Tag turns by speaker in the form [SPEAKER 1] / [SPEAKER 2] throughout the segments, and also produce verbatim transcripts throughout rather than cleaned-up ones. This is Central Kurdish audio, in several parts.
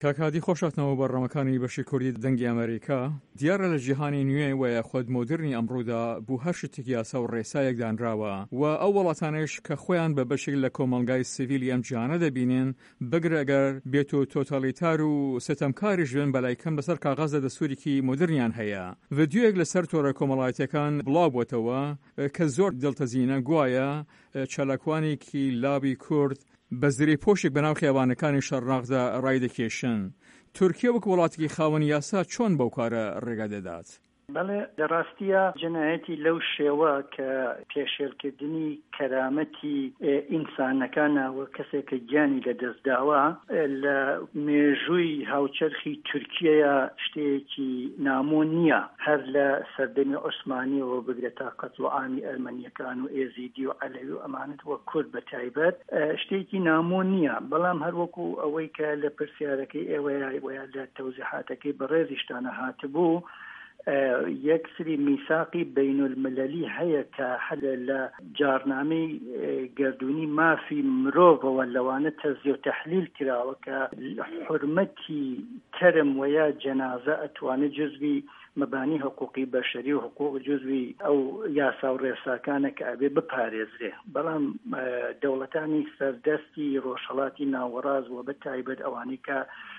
[SPEAKER 1] کاکادی خۆشاتنەوە بەڕەمەکانی بەشی کوردی دەنگی ئەمریکا دیارە لە جیهانی نوێ و یاخود مۆدرنی ئەمڕۆدا بوو هەر شتێکی یاسا و ڕێسایەک دانراوە و ئەو وڵاتانەش کە خۆیان بە بەشێک لە کۆمەڵگای سیڤیلی ئەم جیهانە دەبینن بگرە ئەگەر بێت و تۆتالیتار و ستەمکاریش بن بەلای کەم لەسەر کاغەزە دەستوورێکی مۆدرنیان هەیە. ڤیدیۆیەک لەسەر تۆڕە کۆمەڵایەتیەکان بڵاوبووەتەوە کە زۆر دڵتەزیینە گوایە چالاکوانێکی لابی کورد بە زری پۆشێک بەناو خیابانەکانی شەڕناغدا ڕای دەکێشن. تورکیە وەک وڵاتێکی خاوەنی یاسا چۆن بەو کارە ڕێگا دەدات؟
[SPEAKER 2] بەڵێ لەڕاستیە جەنایەتی لەو شێوە کە پێشێلکردنی کەرامەتی ئینسانەکانەوە کەسێکە گیانی لەدەستداوە لە مێژووی هاوچەرخی تورکیەیە شتێکی نامۆ نییە، هەر لە سەردەمی عوسمانیەوە بگرێت تا قەتڵعامی ئەرمەنیەکان و ئێزیدی و عەلەوی و ئەمانەت وە کورد بە تایبەت شتێکی نامۆ نییە. بەڵام هەروەکو ئەوەی کە لە پرسیارەکەی ئێوەیە وە لە تەوزیحاتەکەی بەڕێزیشتانە هاتبوو یەک سری میساقی بینولمللی هەیە کە هەر لە جارنامەی گردوونی مافی مرۆڤەوە لەوانە تەزیە و تەحلیل کراوە کە حورمەتی تەرم وەیا جەنازە ئەتوانێت جزوی مەبانی حقوقی بەشەری و حقوق جزوی ئەو یاسا و ڕێساکانە کە ئەبێ بپارێزرێ. بەڵام دەوڵەتانی سەردەستی ڕۆژهەڵاتی ناوەڕاز و بە تایبەت ئەوانەی کە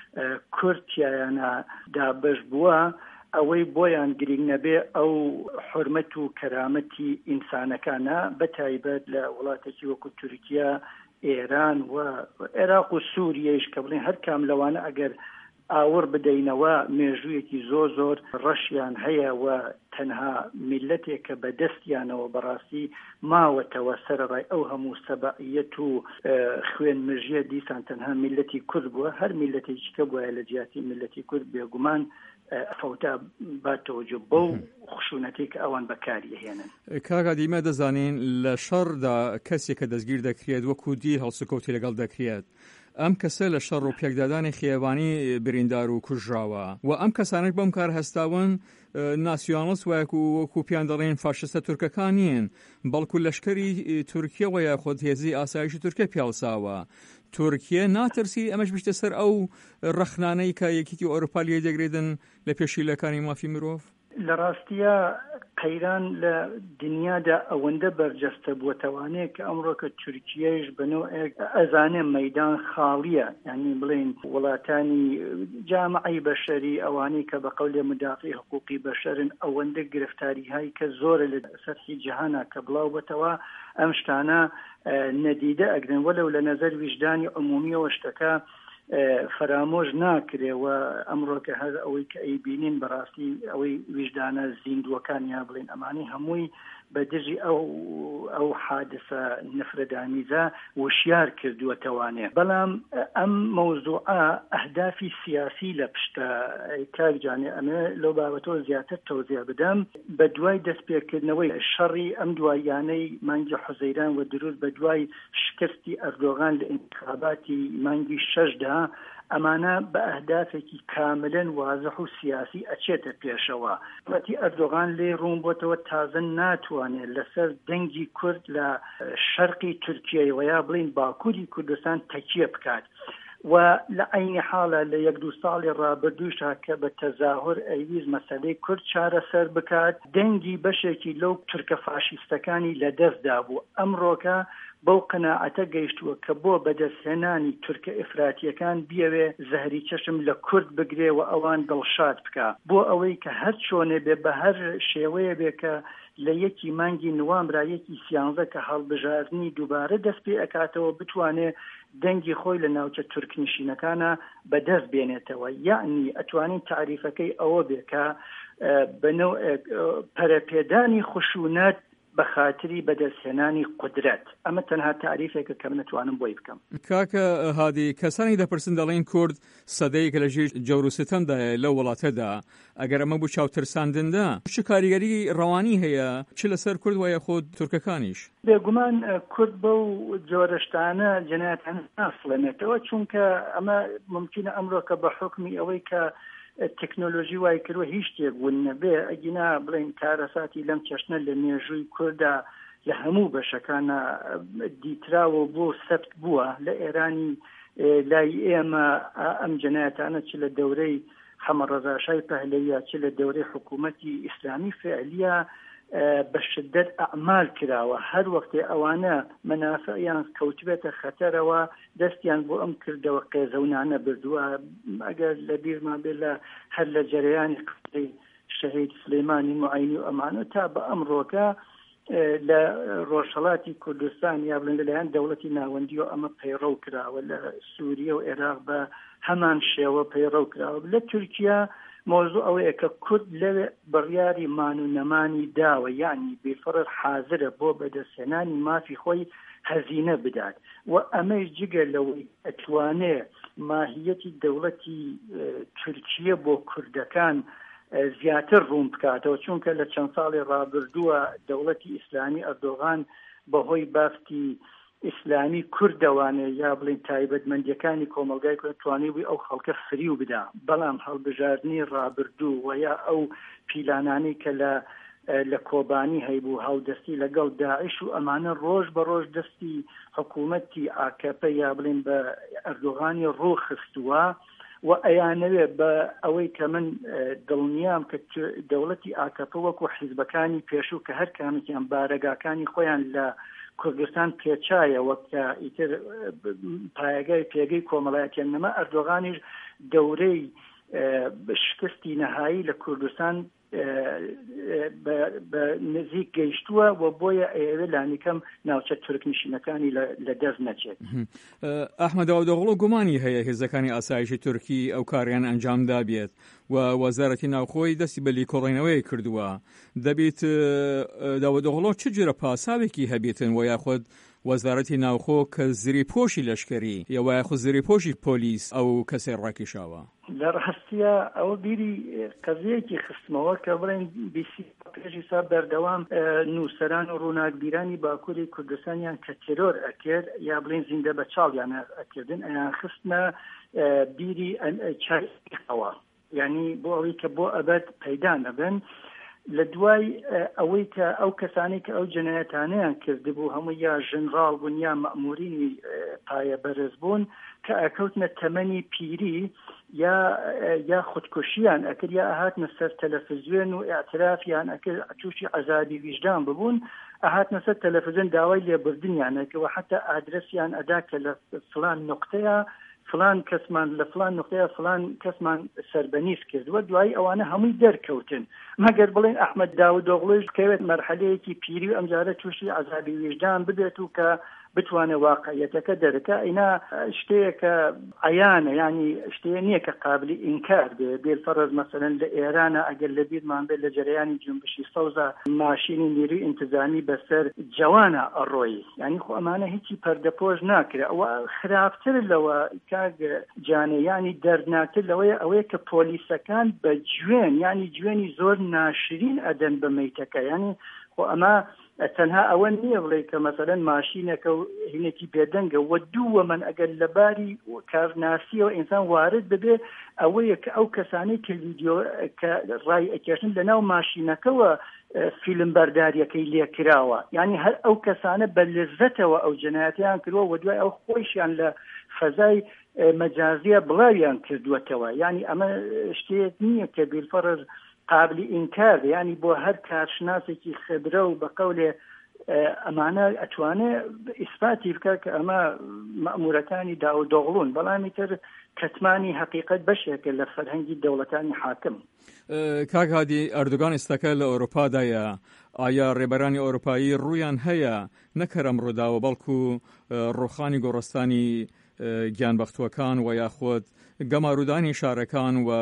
[SPEAKER 2] کورتیایانە دابەش بووە ئەوەی بۆیان گرنگ نەبێ ئەو حورمەت و کەرامەتی ئینسانەکانە بە تایبەت لە وڵاتێکی وەکو تورکیا، ئێران و عێراق و سووریەش کە بڵێن هەر کام لەوانە ئەگەر ئاور بدەینەوە مێژوویەکی زۆر زۆر ڕەشیان هەیە و تەنها میلەتێک کە بەدەستیانەوە بەڕاستی ماوەتەوە سەرڕای ئەو هەموو سەبعیەت و خوێن مژیە دیسان تەنها میلەتی کورد بووە. هەر میلەتێکی کە بووە لە جیاتی میلەتی کورد بێگومان فەوتا باتەوەجو بەو خشونەتی کە ئەوان بەکاری هێنن.
[SPEAKER 1] کاکا دیمە دەزانین لە شەڕدا کەسێک کە دەستگیر دەکرێت وەکو دی هەڵسوکەوتی لەگەڵ دەکرێت، ئەم کەسە لە شەڕ و پێکدادانی خیێبانی بریندار و کوژراوە و ئەم کەسانێک بەم کار هەستاون ناسیۆنالیست وەکو وەکو پیان دەڵێن فاشستە تورکەکان نین، بەڵکو لەشکری تورکیە و یاخود هێزی ئاسایشی تورکیە پیاوساوە. تورکیە ناترسی ئەمەش بشتە سەر ئەو ڕەخنانەی کە یەکێتی ئەوروپا لێ دەگرێتن لە پێشیلەکانی مافی مرۆڤ؟
[SPEAKER 2] لە ڕاستیە قەیران لە دنیادا ئەوەندە بەرجەستە بووەتەوانەیە کە ئەمڕۆکە تورکیەش بەنەوە ئەزانێ مەیدان خاڵیە، یعنی بڵێن وڵاتانی جامعەی بەشەری ئەوانەی کە بە قەولێ مدافعی حقوقی بەشەرن ئەوەندە گرفتاری هایی کە زۆرە لە سەرحی جیهانە کە بڵاو بەتەوە ئەم شتانە نەدیدە ئەگرن وەلەو لە نەزەر ویژدانی عمومیەوە شتەکە فرامۆژ ناکرێەوە. ئەمڕۆکە هەر ئەوەی کە ئەیبینین بەڕاستی ئەوەی ویژدانە زیندوەکان یا بڵێن ئەمانی هەمووی بە دژی ئەو ئەو حادثە نفرەدامیزە وشیار کردووەتەوانێ. بەڵام ئەم مەوزوعە ئەهدافی سیاسی لە پشتە کاکجانێ ئەمە لەو بابەتەوە زیاتر تەوزیع بدەم. بە دوای دەستپێکردنەوەی شەڕی ئەم دوایانەی مانگی حوزەیران و دروست بە دوای شکستی ئەردۆغان لە ئینتخاباتی مانگی شەشدا ئەمانە بە ئەهدافێکی کاملەن وازح و سیاسی ئەچێتە پێشەوە. وەتی ئەردۆغان لێ ڕوون بۆتەوە تازە ناتوانێت لەسەر دەنگی کورد لە شەرقی تورکیە وەیا بڵین باکووری کوردستان تەکیە بکات و لە عینی حاڵە لە یەک دو ساڵی ڕابردووشە کە بە تەزاهر ئەیویز مەسەلەی کورد چارەسەر بکات دەنگی بەشێکی لەو تورکە فاشیستەکانی لەدەستدا بوو. ئەمڕۆکە بەو قەناعەتە گەیشتووە کە بۆ بەدەستهێنانی تورکە ئفراتیەکان بیەوێ زەهری چەشم لە کورد بگرێ و ئەوان دڵشاد بکە بۆ ئەوەی کە هەر چۆنێ بێ بە هەر شێوەیە بێ کە لە یەکی مانگی نوامبرا یەکی سیانزە کە هەڵبژاردننی دووبارە دەست پێ ئەکاتەوە بتوانێ دەنگی خۆی لە ناوچە تورکنشینەکانە بەدەست بێنێتەوە. یعنی ئەتوانین تعریفەکەی ئەوە بێ کە بەنەو پەرەپێدانی خشونەت بە خاتری بەدەستهێنانی قودرەت. ئەمە تەنها تعریفێکە کەم نتوانم بۆی بکەم.
[SPEAKER 1] کاکە هادی کەسانی دەپرسن دەڵێن کورد سەدەیەک لە ژێر جەور و ستەمدایە لەو وڵاتەدا، ئەگەر ئەمە بوو چاوترساندندا چ کاریگەری ڕەوانی هەیە چ لەسەر کورد وایە خۆت تورکەکانیش؟
[SPEAKER 2] بێگومان کورد بەو جۆرەشتانە جەنایەتان ناسڵێنێتەوە چونکە ئەمە ممکنە ئەمڕۆکە بە حکمی ئەوەی کە تەکنۆلۆژی وای کردوە هیچ شتێک بوون نەبێ ئەگینا بڵێن کارەساتی لەم چەشنە لە مێژووی کووردا لە هەموو بەشەکانە دیتراوە بۆ سەبت بووە. لە ئێرانی لای ئێمە ئەم جنایەتانە چ لە دەورەی حەمەڕەزاشای پەهلەویە چ لە دەورەی حکوومەتی ئیسلامی فعلیە بە شدت ئەعمال کراوە. هەر وەختێ ئەوانە مەنافعیان کەوتبێتە خەتەرەوە دەستیان بۆ ئەم کردەوە قێزەونانە بردووە. ئەگەر لە بیرمان بێت لە هەر لە جەرەیانی قسەی شەهید سلەیمانی موعینی و ئەمانە تا بە ئەمڕۆکە لە ڕۆژهەڵاتی کوردستان یا بڵێن لەلایەن دەوڵەتی ناوەندی و ئەمە پەیڕەو کراوە، لە سووریە و عێراق بە هەمان شێوە پەیڕەو کراوە. لە تورکیا مۆزوع ئەوەیە کە کورد لەوێ بڕیاری مان و نەمانی داوە، یعنی بێفەڕەر حازرە بۆ بەدەستهێنانی مافی خۆی هەزینە بدات و ئەمەش جگە لەوەی ئەتوانێ ماهیەتی دەوڵەتی تورکیە بۆ کوردەکان زیاتر ڕوون بکاتەوە، چونکە لە چەند ساڵی ڕابردووە دەوڵەتی ئیسلامی ئەردۆغان بەهۆی بافتی ئیسلامی کوردەوانێ یا بڵین تایبەتمەندیەکانی کۆمەلگای کورد توانیوی ئەو خەڵکە فریو بدا، بەڵام هەڵبژاردننی ڕابردوو و یا ئەو پیلانانی کە لە لە کۆبانی هەیبوو هاودەستی لەگەڵ داعش و ئەمانە ڕۆژ بە ڕۆژ دەستی حکوومەتی ئاکەپە یا بڵین بە ئەردۆغانی ڕوو خستووە و ئەیانەوێ بە ئەوەی کە من دڵنیام کە دەوڵەتی ئاکەپە وەکو حیزبەکانی پێشوو کە هەر کامێکیان بارەگاکانی خۆیان لە کوردستان پێچایە وەکە ئیتر پایەگای پێگەی کۆمەڵایەتیان نەما، ئەردۆغانیش دەورەی شکستی نەهایی لە کوردستان بە نزیک گەیشتووە و بۆیە ئێوە لانیکەم ناوچە تورکنشینەکانی لە دەست نەچێت.
[SPEAKER 1] ئەحمەد داودۆغڵۆ گومانی هەیە هێزەکانی ئاسایشی تورکی ئەو کاریان ئەنجامدا بێت و وەزارەتی ناوخۆی دەستی بە لیکۆڵێنەوەی کردووە. دەبێت داودۆغڵۆ چ جۆرە پاساوێکی هەبێتن و یاخود وەزارەتی ناوخۆ کە زری پۆشی لەشکری یا یاخود زری پۆشی پۆلیس ئەو کەسێ ڕاکێشاوە؟
[SPEAKER 2] لە ڕاستیە ئەوە بیری قەزەیەکی خستمەوە کە بڵێن بیسی پێشی سا بەردەوام نووسەران و ڕووناکبیرانی باکووری کوردستانیان کە تێرۆر ئەکرد یا بڵێن زیندە بە چاڵیان ئەکردن ئەیان خستنە بیری چایەوە، یعنی بۆ ئەوەی کە بۆ ئەبەت پەیدا نەبن لە دوای ئەوەی کە ئەو کەسانی کە ئەو جنایەتانەیان کردبوو هەموو یا ژنراڵ بوون یا مەئمورینی پایە بەرز بوون کە ئەکەوتنە تەمەنی پیری یا یا خودکوشیان ئەکرد یا ئەهاتنە سەر تەلەڤیزیۆن و ئاعترافیان ئەکرد تووشی عەزابی ویجدان ببوون، ئەهاتنە سەر تەلەڤیزیۆن داوای لێبوردنیان ئەکرد و حتا ئادرسیان ئەدا کە لە فلان نقطەیە فلان کەسمان لە فلان نقطەیە فلان کەسمان سەربەنیز کردووە. دوایی ئەوانە هەمووی دەرکەوتن، مەگەر بڵێن ئەحمەد داودۆغڵۆش کەوێت مەرحەلەیەکی پیری و ئەمجارە تووشی عەزابی ویجدان ببێت و کە بتوانێت واقعیەتەکە دەرەکە، ئینا شتەیەکە عەیانە، ینی شتەیە نییە کە قابلی ئینکار بێ. بێفەرەز مەسەلەن لە ئێرانە ئەگەر لە بیرمان بێت لە جەرەیانی جنبشی سەوزە ماشینی نیروی ئینتیزامی بەسەر جوانە ئەڕۆی، ینی خۆ ئەمانە هیچی پەردەپۆش ناکرێت. ئەوە خراپتر لەوە کاک جانێ، ینی دەردناکتر لەوەیە ئەوەیە کە پۆلیسەکان بە جوێن ینی جوێنی زۆر ناشرین ئەدەن بە مەیتەکە، ینی خۆ ئەمە تەنها ئەوە نییە بڵێ کە مەسەلەن ماشینەکە و هینێکی بێدەنگە و دووە من ئەگەر لەباری کارناسیەوە ئینسان وارد ببێ ئەوەیە کە ئەو کەسانی کە ڤیدیۆ کە ڕای ئەکێشن لەناو ماشینەکەەوە فیلم بەرداریەکەی لێکراوە، یعنی هەر ئەو کەسانە بە لەزەتەوە ئەو جنایەتیان کردووە و دوای ئەو خۆیشیان لە فەزای مەجازیە بڵاویان کردووەتەوە. یعنی ئەمە شتێک نییە کە بیلفەرز قابلی ئینکار، یعنی بۆ هەر کارشناسێکی خبرە و بە قەولێ ئەمانە ئەتوانێت ئیسپاتی بکە کە ئەمە مەئمورەکانی داودۆغڵون، بەڵامی تر کەتمانی حقیقت بەشێکە لە فەرهەنگی دەوڵەتانی حاکم.
[SPEAKER 1] کاک هادی ئەردوگان ئێستاکە لە ئەوروپادایە، ئایا ڕێبەرانی ئەوروپایی ڕوویان هەیە نەکەرەم ڕووداوە بەڵکو ڕوخانی گۆڕستانی گیانبەختوەکان و یاخود گەمارودانی شارەکان و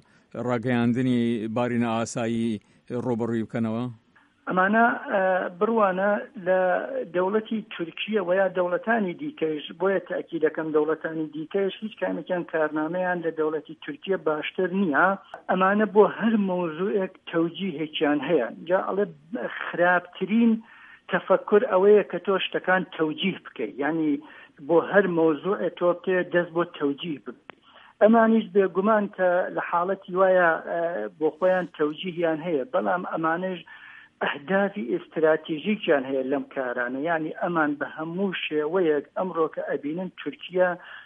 [SPEAKER 1] ڕاگەیاندنی بارینە ئاسایی ڕۆبەڕووی بکەنەوە؟
[SPEAKER 2] ئەمانە بڕوانە لە دەوڵەتی تورکیە و یا دەوڵەتانی دیکەش، بۆیە تاکیدەکەم دەوڵەتانی دیکەش هیچ کامێکیان کارنامەیان لە دەوڵەتی تورکیە باشتر نییە. ئەمانە بۆ هەر مۆزوعێک تەوجیهێکیان هەیە، جا ئەڵێ خراپترین تەفەکر ئەوەیە کە تۆ شتەکان تەوجیه بکەیت، یعنی بۆ هەر مۆزوعێ تۆ پێ دەست بۆ تەوجیه بکەیت. ئەمانیش بێگومان کە لە حاڵەتی وایە بۆ خۆیان تەوجیهیان هەیە، بەڵام ئەمانش ئەهدافی ئستراتیژیکیان هەیە لەم کارانە، یعنی ئەمان بە هەموو شێوەیەک ئەمڕۆ کە ئەبینن تورکیا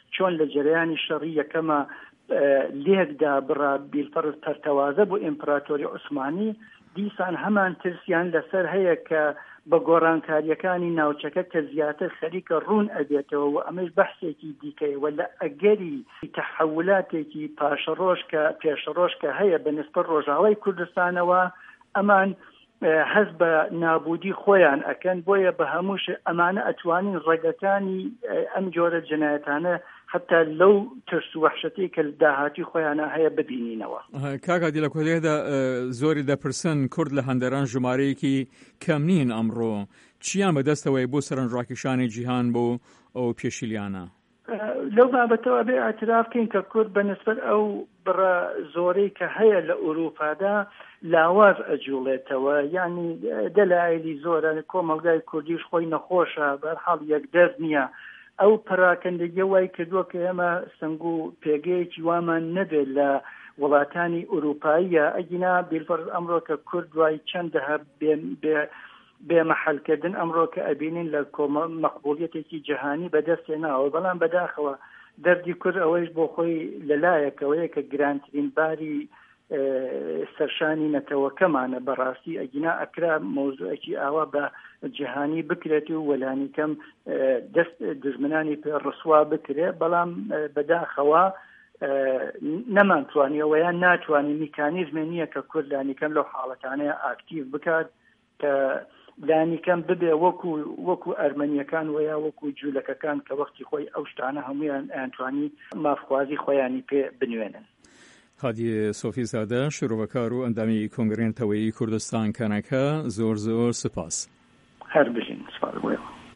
[SPEAKER 2] چۆن لە جەرەیانی شەڕی یەکەمە لێکدا بڕا بیلفەرز پەرتەوازە بۆ ئیمپراتۆری عوسمانی، دیسان هەمان ترسیان لەسەر هەیە کە بە گۆڕانکاریەکانی ناوچەکە کە زیاتر خەریکە ڕوون ئەبێتەوە و ئەمەش بەحسێکی دیکەیەوە لە ئەگەری تەحولاتێکی پاشەڕۆژ کە پێشەڕۆژ کە هەیە بە نسبەت ڕۆژاوای کوردستانەوە ئەمان هەست بە نابودی خۆیان ئەکەن، بۆیە بە هەمووش ئەمانە ئەتوانین ڕێگەکانی ئەم جۆرە جنایەتانە حتا لەو ترس و وەحشەتی کە داهاتی خۆیانە هەیە ببینینەوە.
[SPEAKER 1] کاکا دیلە کۆدەیەدا زۆری دەپرسن کورد لە هەندێران ژمارەیەکی کەم نین ئەمڕۆ، چیان بەدەستەوەی بۆ سەرنجڕاکێشانی جیهان بۆ ئەو پێشیلیانە؟
[SPEAKER 2] لەو بابەتەوە بێ ئاعتراف بکەین کە کورد بەنسبەت ئەو بڕە زۆرەی کە هەیە لە ئوروپادا لاواز ئەجوڵێتەوە، یعنی دەلایلی زۆرە، کۆمەلگای کوردیش خۆی نەخۆشە، بەرحاڵ یەکدەست نییە. ئەو پراکەندگی وای کردووە کە ئێمە سنگ و پێگەیەکی وامان نەبێت لە وڵاتانی ئوروپاییە، ئەگینا بیلفەرز ئەمڕۆ کە کورد دوای چەندەها بێمەحەلکردن ئەمڕۆ کە ئەبینین لە مەقبوڵیەتێکی جەهانی بەدەستێناوە، بەڵام بەداخەوە دەردی کورد ئەوەیش بۆ خۆی لەلایەکەوەیە کە گرانترین باری سەرشانی نەتەوەکەمانە بەڕاستی، ئەگینا ئەکرا مۆزوعێکی ئاوا بە جیهانی بکرێت و وەلانی کەم دەست دژمنانی پێ ڕسوا بکرێ، بەڵام بەداخەوە نەمانتوانیەوە یان ناتوانین میکانیزمێ نییە کە کورد لانیکەم لەو حاڵەتانەیە ئاکتیڤ بکات کە لانیکەم ببێ وەکو وەکو ئەرمەنیەکان وەیا وەکو جوولەکەکان کە وەختی خۆی ئەو شتانە هەمویان ئەیانتوانی مافخوازی خۆیانی پێ بنوێنن.
[SPEAKER 1] هادی سۆفی زادە، شۆڕەوەکار و ئەندامی کۆنگرێنتەوەیی کوردستان کانەکە، زۆر زۆر سپاس.
[SPEAKER 2] هەر بژین، سپاس بۆیەوە.